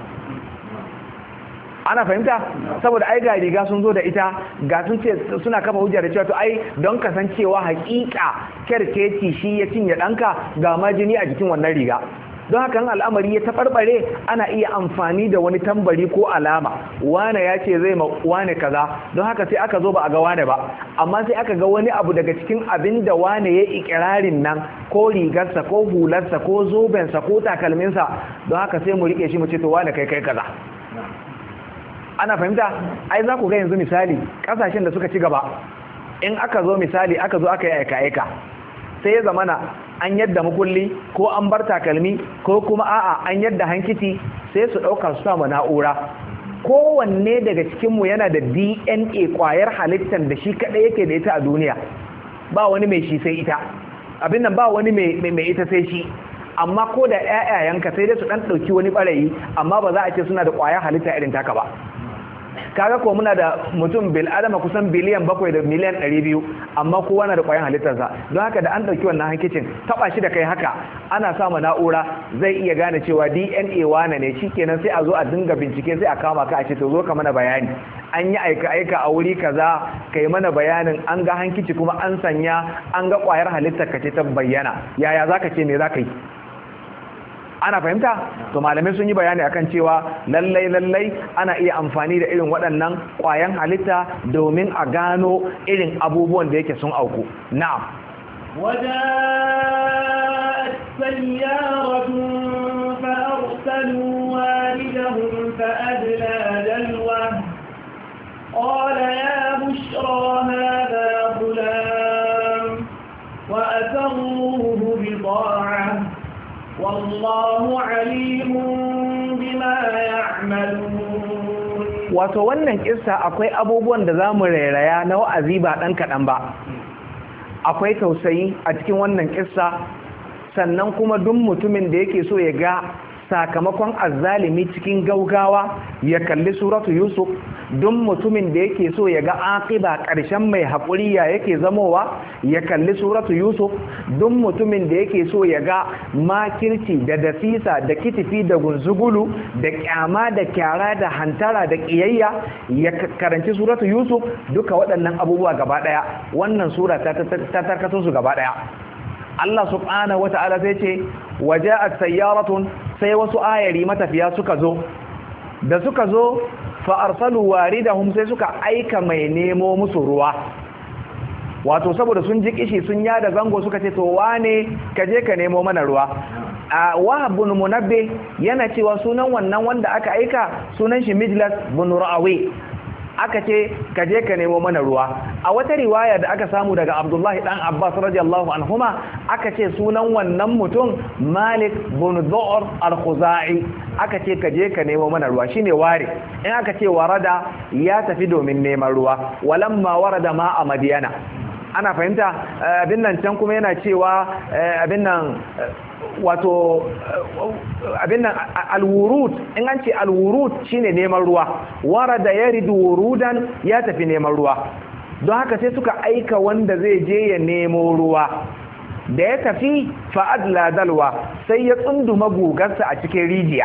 Ana fahimta? Saboda ai ga riga sun zo da ita, ga sun ce suna kafa hujja da cewa to ai don kasancewa hakika kerkeci shi ya cinye danka, ga majini a jikin wannan riga. Don haka al'amari ya tabarbare ana iya amfani da wani tambari ko alama, wane ya ce zai ma wane kaza, don haka sai aka zo ba a ga wane ba, amma sai aka ga wani abu daga cikin abin da wane ya ikirarin nan, ko rigarsa ko hularsa ko zobensa ko takalminsa, don haka sai mu rike shi mu ce to wane kai kai kaza. Ana fahimta? Ai za ku ga yanzu misali kasashen da suka ci gaba, in aka zo misali aka zo aka yi aika-aika, sai ya zamana an yadda makulli ko an bar takalmi ko kuma a'a an yadda hankiti, sai su ɗauka su sama na'ura. Kowanne daga cikinmu yana da D N A ƙwayar halittar da shi kaɗai yake da ita a duniya, ba wani mai shi sai ita, abin nan ba wani mai ita sai shi. Amma ko da ƴaƴayenka sai dai su ɗan ɗauki wani ɓarayi, amma ba za a ce suna da ƙwayar halitta irin taka ba. Kaga ko muna da mutum bil adama kusan biliyan bakwai da miliyan ɗari biyu, amma kowa na da ƙwayan halittarsa. Don haka da an ɗauki wannan hankicin taɓa shi da kai haka, ana sama na'ura zai iya gane cewa D N A wane ne, shi kenan sai a zo a dinga bincike sai a kama ka a ce to zo ka mana bayani. an yi aika-aika a wuri kaza kai mana bayanin an ga hankici kuma an sanya an ga ƙwayar halittar ka ce ta bayyana, yaya za ka ce me za ka yi? Ana fahimta? To malamai sun yi bayani akan cewa lallai lallai ana iya amfani da irin waɗannan ƙwayan halitta domin a gano irin abubuwan da yake sun auku. Na'am. وجاءت سيارة فأرسلوا والدهم فأدلى دلوه قال يا بشرى هذا غلام وأسروه بضاعة والله عليم بما يعملون. wato wannan kissa akwai abubuwan da zamu rairaya na wa'azi ba dan kadan ba. Akwai tausayi a cikin wannan kissa, sannan kuma duk mutumin da yake so ya ga sakamakon azzalimi cikin gaugawa ya kalli suratu Yusuf, duk mutumin da yake so ya ga aqiba ƙarshen mai haƙuri ya yake zamowa ya kalli suratu Yusuf, duk mutumin da yake so ya ga makirci da dasisa da kitifi da gunzugulu da kyama da kyara da hantara da ƙiyayya ya karanci suratu Yusuf. Duka waɗannan abubuwa gaba ɗaya wannan sura ta tarkato su gaba ɗaya. Allah subhanahu wata'ala sai ce waja'at sayyaratun, sai wasu ayari matafiya suka zo, da suka zo fa arsalu waridahum, sai suka aika mai nemo musu ruwa. Wato saboda sun ji kishi sun yada zango suka ce to wane ka je ka nemo mana ruwa. a Wahab bin Munabbih yana cewa sunan wannan wanda aka aika sunan shi Mijlas bin Ra'awi. Aka ce ka je ka nemo mana ruwa. A wata riwaya da aka samu daga Abdullahi dan Abbas radiyallahu anhuma aka ce sunan wannan mutum Malik bin Dhu'r al-Khuzai. Aka ce ka je ka nemo mana ruwa, shine ware. In aka ce warada ya tafi domin neman ruwa, walamma warada ma a Madiyana. Ana fahimta? Abin nan can kuma yana cewa abin nan wato abin nan alwurud, in an ce alwurud shine neman ruwa, warada yaridu wurudan ya tafi neman ruwa. Don haka sai suka aika wanda zai je ya nemo ruwa. Da ya tafi fa'adla dalwa, sai ya tsunduma gugarsa a cikin rijiya.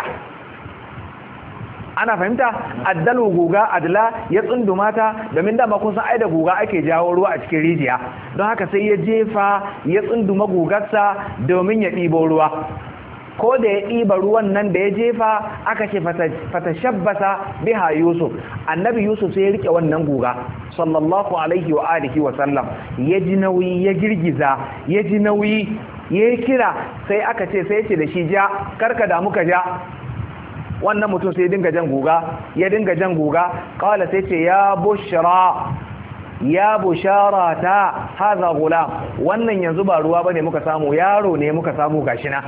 Ana fahimta? Addalu guga, adla ya tsunduma ta, domin dama kun san ai da guga ake jawo ruwa a cikin rijiya. Don haka sai ya jefa ya tsunduma gugarsa domin ya ɗibo ruwa. Ko da ya ɗiba ruwan nan da ya jefa aka ce fata shabbasa biha Yusuf. Annabi Yusuf sai ya rike wannan guga sallallahu alaihi wa alihi wa sallam, ya ji nauyi, ya girgiza, ya ji nauyi, ya yi kira, sai aka ce sai ce da shi ja, karka damu ka ja. Wannan mutum sai dinga jan guga, ya dinga jan guga, kawai sai ce ya bushra, ya bushara ta haza gulam, wannan yanzu ba ruwa bane muka samu, yaro ne muka samu gashi na.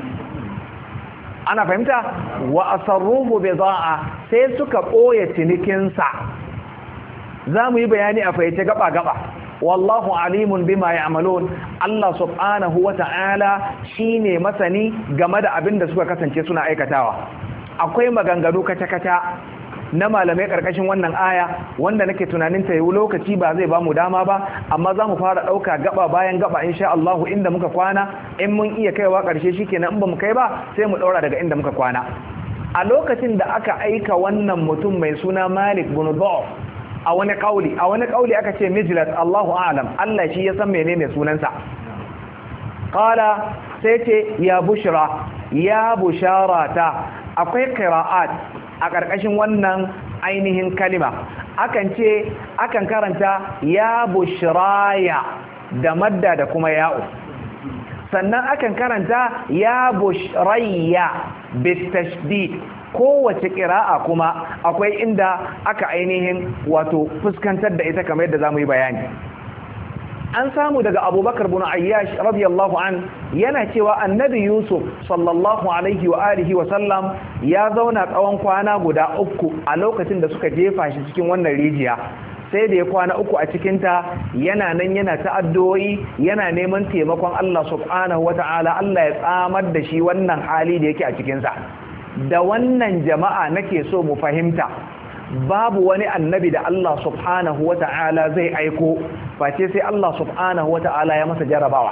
Ana fahimta? Wa asarruhu bida'a, sai suka ɓoye cinikinsa. Za mu yi bayani a faice gaba-gaba. Wallahu alimun bima ya'malun. Allah subhanahu wa ta'ala shine masani game da abin da suka kasance suna aikatawa. Akwai maganganu kata-kata na malamai karkashin wannan aya wanda nake tunanin ta yi lokaci ba zai ba mu dama ba, amma za mu fara ɗauka gaba bayan gaba insha Allah inda muka kwana. In mun iya kaiwa ƙarshe shikenan, in ba mu kai ba sai mu ɗaura daga inda muka kwana. A lokacin da aka aika wannan mutum mai suna Malik bin Dhu'r, a wani kauli a wani kauli aka ce Mijlas, Allahu a'lam, Allah shi ya san menene sunansa. Qala, sai ce ya bushra, ya busharata. Akwai qira'at a ƙarƙashin wannan ainihin kalima, akan ce akan karanta ya bushraya da madda da kuma ya'u, sannan akan karanta ya bushrayya bitashdid. Kowace ƙira'a kuma akwai inda aka ainihin wato fuskantar da ita kamar yadda zamu yi bayani. An samu daga Abubakar bin Ayyash radiyallahu an yana cewa Annabi Yusuf sallallahu alaihi wa alihi wa sallam ya zauna tsawon kwana guda uku a lokacin da suka jefa shi cikin wannan rijiya. Sai da ya kwana uku a cikinta yana nan yana ta addu'o'i, yana neman taimakon Allah subhanahu wata'ala, Allah ya tsamar da shi wannan hali da yake a cikinsa. Da wannan jama'a nake so mu fahimta, babu wani annabi da Allah subhanahu wata'ala zai aiko face sai Allah subhanahu wata'ala ya masa jarabawa.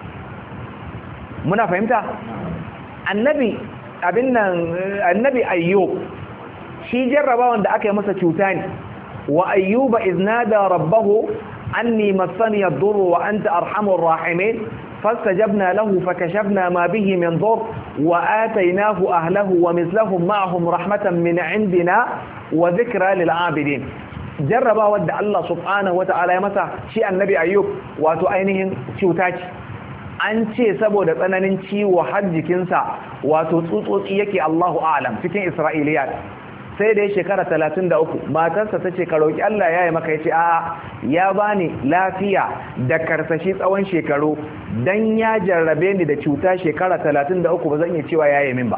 Muna fahimta? Annabi abin nan annabi Ayyub shi jarrabawan da aka yi masa cuta ne. wa ayyuba iznada rabbahu anni massani ad-durru wa anta arhamur rahimin فاستجبنا له فكشفنا ما به من ضر وآتيناه أهله ومثلهم معهم رحمة من عندنا وذكرى للعابدين جربا ود الله سبحانه وتعالى masa shi annabi ayyub wato ainihin cuta ce an ce saboda tsananin ciwo har jikinsa wato tsutsotsi yake Allahu a'lam cikin Isra'iliyat sai da shekara talatin da uku matarsa tace ka roki Allah yayi maka yace a'a ya bani lafiya da karsashi tsawon shekaru dan ya jarrabe ni da cuta shekara talatin da uku ba zan iya cewa yayi min ba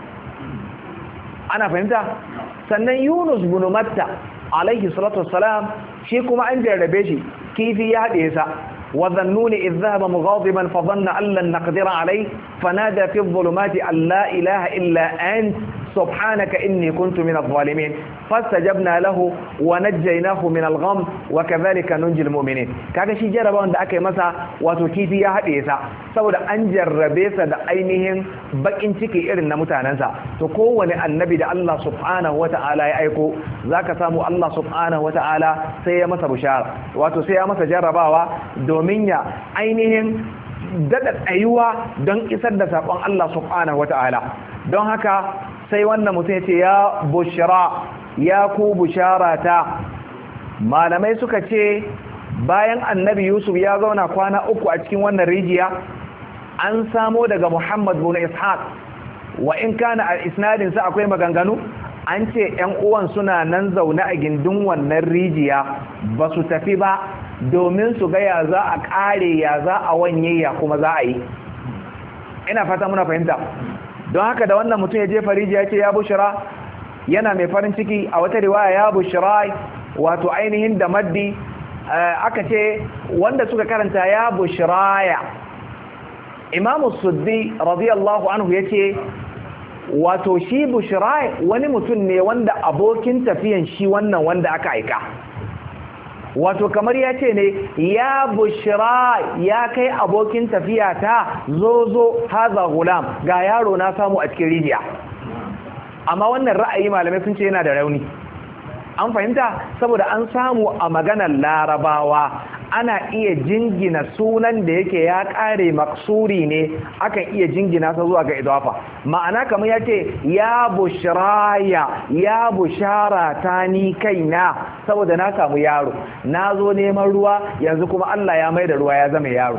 ana fahimta sannan Yunus bin Matta alaihi salatu wassalam shi kuma an jarrabe shi kifi ya haɗe sa وظنون إذ ذهب مغاضبا فظن أن لن نقدر عليه فنادى في الظلمات أن لا إله إلا أنت سبحانك إني كنت من الظالمين فاستجبنا له ونجيناه من الغم وكذلك ننجي المؤمنين kaga shi jarraba wanda aka yi masa wato kifi ya haɗe sa saboda an jarrabe sa da ainihin bakin ciki irin na mutanensa to kowane annabi da Allah subhanahu wata'ala ya aiko zaka samu Allah subhanahu wata'ala sai ya masa bushara wato sai ya masa jarrabawa domin ya ainihin dada tsayuwa don isar da sakon Allah subhanahu wata'ala don haka sai wannan mutum ya ce ya bushra ya ku bushara ta malamai suka ce bayan annabi Yusuf ya zauna kwana uku a cikin wannan rijiya an samo daga Muhammad bin Ishaq wa in kana a isnadin sa akwai maganganu an ce ƴan uwan suna nan zaune a gindin wannan rijiya ba su tafi ba domin su ga ya za a kare ya za a wanye ya kuma za a yi ina fata muna fahimta don haka da wannan mutum ya je fariji ya ce ya bushra yana mai farin ciki a wata riwaya ya bushra wato ainihin da maddi aka ce wanda suka karanta ya bushraya imamu suddi radiyallahu anhu ya ce wato shi bushra wani mutum ne wanda abokin tafiyan shi wannan wanda aka aika wato kamar ya ce ne ya bushra ya kai abokin tafiya ta zo zo haza gulam ga yaro na samu a cikin rijiya amma wannan ra'ayi malamai sun ce yana da rauni an fahimta saboda an samu a maganar larabawa ana iya jingina sunan da yake ya kare maksuri ne akan iya jingina sa zuwa ga idafa ma'ana kamar ya ce ya bushraya ya bushara ta ni kaina saboda na samu yaro na zo neman ruwa yanzu kuma Allah ya mai da ruwa ya zama yaro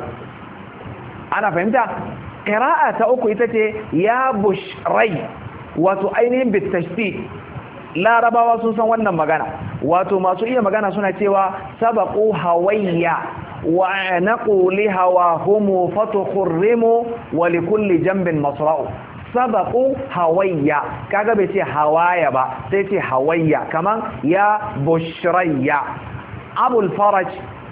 ana fahimta qira'a ta uku ita ce ya bushrai wato ainihin bitashti larabawa sun san wannan magana wato masu iya magana suna cewa sabaqu hawayya wa anaqu li hawahum fatukhrimu wa likulli jambin masra'u sabaqu hawayya kaga bai ce hawaya ba sai ce hawayya kaman ya bushrayya abul faraj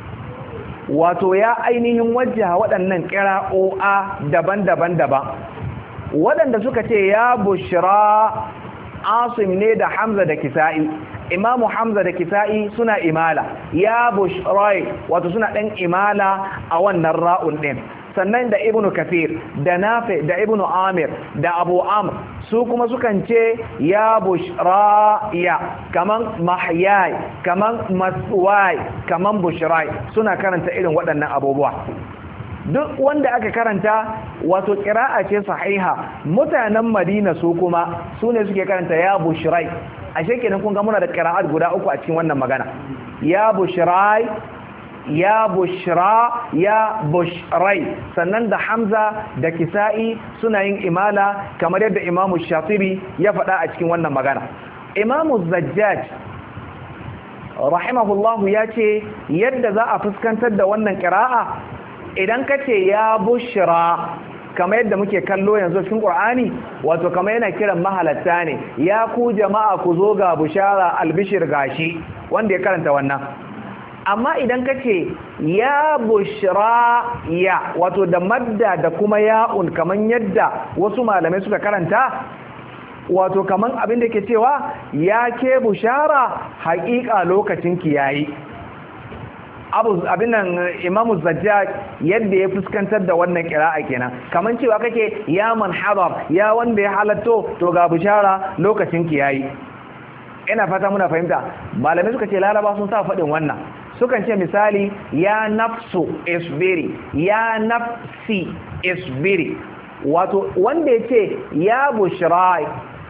wato ya ainihin wajjaha waɗannan qira'o'a daban-daban daban waɗanda suka ce ya bushra asim ne da hamza da kisa'i imamu hamza da kisa'i suna imala ya bushrai wato suna ɗan imala a wannan ra'un ɗin sannan da ibnu kafir da nafi da ibnu amir da abu amr su kuma sukan ce ya bushra ya kaman mahyai kaman maswai kaman bushrai suna karanta irin waɗannan abubuwa duk wanda aka karanta wato qira'a ce sahiha mutanen Madina su kuma sune suke karanta ya bushrai ashe kenan kun ga muna da qira'at guda uku a cikin wannan magana ya bushrai ya bushra ya bushrai sannan da Hamza da Kisa'i suna yin imala kamar yadda Imam Shatibi ya faɗa a cikin wannan magana Imam Zajjaj rahimahullahu ya ce yadda za a fuskantar da wannan qira'a idan ka ce ya bushra kamar yadda muke kallo yanzu cikin Qur'ani wato kamar yana kiran mahalatta ne ya ku jama'a ku zo ga bushara albishir gashi wanda ya karanta wannan amma idan ka ce ya bushra ya wato da madda da kuma ya'un kamar yadda wasu malamai suka karanta wato kamar abin da ke cewa ya ke bushara haƙiƙa lokacin ki yayi abu abin nan imamu zajjaj yadda ya fuskantar da wannan kira'a kenan kaman cewa kake ya man hadar ya wanda ya halatto to ga bishara lokacin ki yayi ina fata muna fahimta. Malamai suka ce laraba sun sa faɗin wannan, sukan ce misali ya nafsu isbiri, ya nafsi isbiri, wato wanda ya ce ya bushra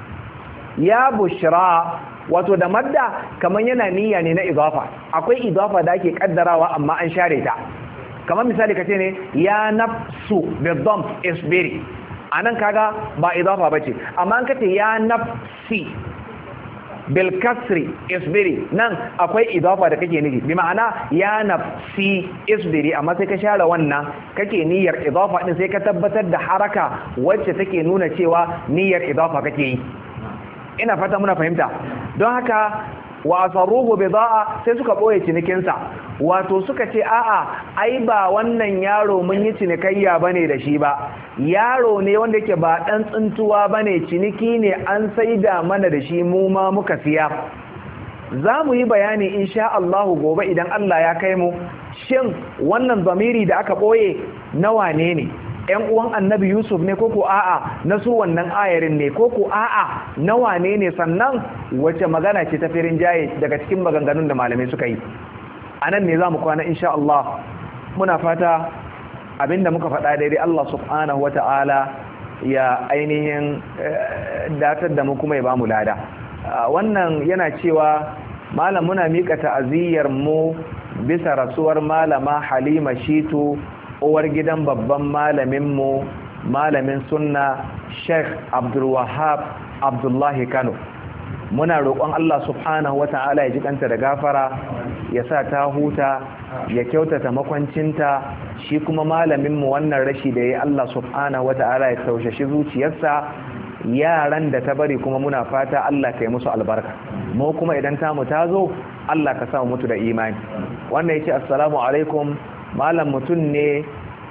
ya bushra wato da madda kamar yana niyya ne na idafa, akwai idafa da ake kaddarawa amma an share ta, kamar misali kace ne ya nafsu bidham isbiri, anan kaga ba idafa bace, amma an kace ya nafsi bil kasri isbiri, nan akwai idafa da kake nufi, bi ma'ana ya nafsi isbiri, amma sai ka share wannan kake niyyar idafa din, sai ka tabbatar da haraka wacce take nuna cewa niyyar idafa kake yi. Ina fata muna fahimta. Don haka wa asarruhu bida'a, sai suka boye cinikin sa, wato suka ce a'a ai ba wannan yaro mun yi cinikayya bane da shi ba, yaro ne wanda yake ba dan tsuntuwa bane, ciniki ne an saida mana da shi mu ma muka siya. Za mu yi bayani insha Allah gobe idan Allah ya kai mu, shin wannan zamiri da aka boye na wane ne? ‘yan uwan annabi Yusuf ne koko a'a na su wannan ayarin ne, koko a'a na wane ne, sannan wace magana ce ta firin jaye daga cikin maganganun da malamai suka yi. A nan ne za mu kwana insha Allah. Muna fata abinda muka faɗa daidai Allah subhanahu wa ta'ala ya ainihin datar da mu kuma ya ba mu lada. Wannan yana cewa malam muna miƙa ta'aziyyar mu bisa rasuwar malama Halima Shitu, uwar gidan babban malaminmu, malamin sunna Sheikh Abdul Wahab Abdullahi Kano. Muna roƙon Allah subhanahu wata'ala ya ji kanta da gafara, ya sa ta huta, ya kyautata makwancinta, shi kuma malaminmu wannan rashi da ya Allah subhanahu wata'ala ya taushashi zuciyarsa. Yaran da ta bari kuma muna fata Allah ka yi musu albarka, mu kuma idan tamu ta zo Allah ka sa mu mutu da imani. Wannan yace assalamu alaikum malam, mutum ne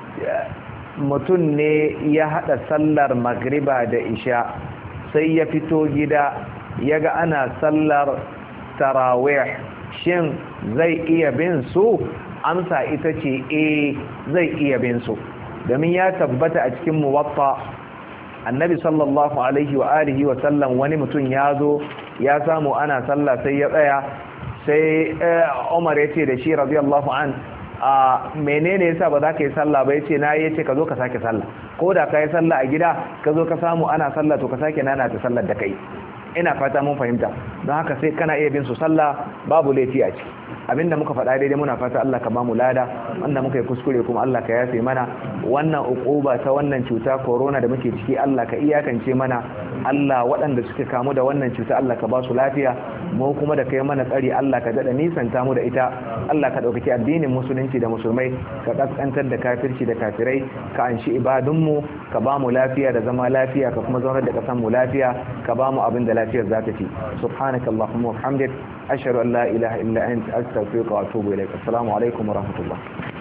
mutum ne ya hada sallar magriba da isha, sai ya fito gida ya ga ana sallar tarawih, shin zai iya bin su? Amsa ita ce eh zai iya bin su, domin ya tabbata a cikin muwatta annabi sallallahu alaihi wa alihi wa sallam, wani mutum ya zo ya samu ana sallah sai ya tsaya, sai Umar ya ce da shi radiyallahu an, a menene yasa ba za ka yi sallah ba? yace na yace ka zo ka sake sallah, ko da ka yi sallah a gida ka zo ka samu ana sallah to ka sake nana ta sallar da kai. Ina fata mun fahimta. Don haka sai kana iya bin su sallah, babu laifi a ciki. Abinda muka faɗa daidai muna fata Allah ka bamu lada, wanda muka yi kuskure kuma Allah ka yafe mana. Wannan uquba ta wannan cuta corona da muke ciki Allah ka iyakance mana. Allah waɗanda suke kamu da wannan cuta Allah ka ba su lafiya, mu kuma da kai mana tsari Allah ka dada nisanta mu da ita. Allah ka ɗaukaki addinin musulunci da musulmai, ka kaskantar da kafirci da kafirai, ka anshi ibadunmu, ka ba mu lafiya da zama lafiya, ka kuma zaunar da ƙasar mu lafiya, ka ba mu abin da lafiyar za ta ci. Subhanakallahumma wa bihamdik, ashhadu an la ilaha illa anta astaghfiruka wa atubu ilaik. Assalamu alaikum wa rahmatullah.